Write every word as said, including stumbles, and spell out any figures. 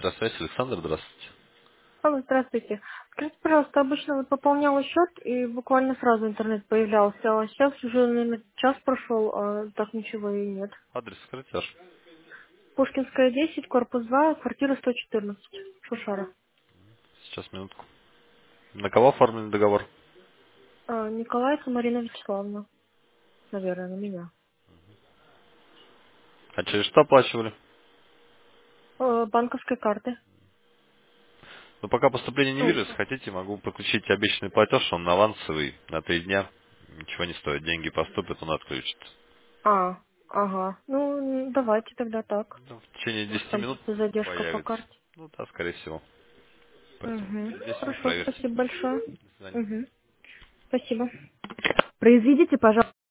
Здравствуйте, Александр, здравствуйте. Алло, здравствуйте. Скажите, пожалуйста, обычно вот пополняла счет и буквально сразу интернет появлялся, а сейчас уже, наверное, час прошел, а так ничего и нет. Адрес скажите ваш. Пушкинская, десять, корпус два, квартира сто четырнадцать, Шушара. Сейчас, минутку. На кого оформлен договор? А, Николаева Марина Вячеславовна, наверное, на меня. А через что оплачивали? А, банковской карты. Ну, пока поступления не Ну, вижу, если хотите, могу подключить обещанный платеж, он авансовый, на три дня. Ничего не стоит, деньги поступят, он отключится. а, ага. Ну, м, давайте тогда так. Ну, в течение Может, десяти там минут просто задержка по появится. карте. Ну да, скорее всего. Поэтому Угу. через десять минут Хорошо, проверьте. спасибо большое. До свидания. Угу. Спасибо. Произведите, пожалуйста.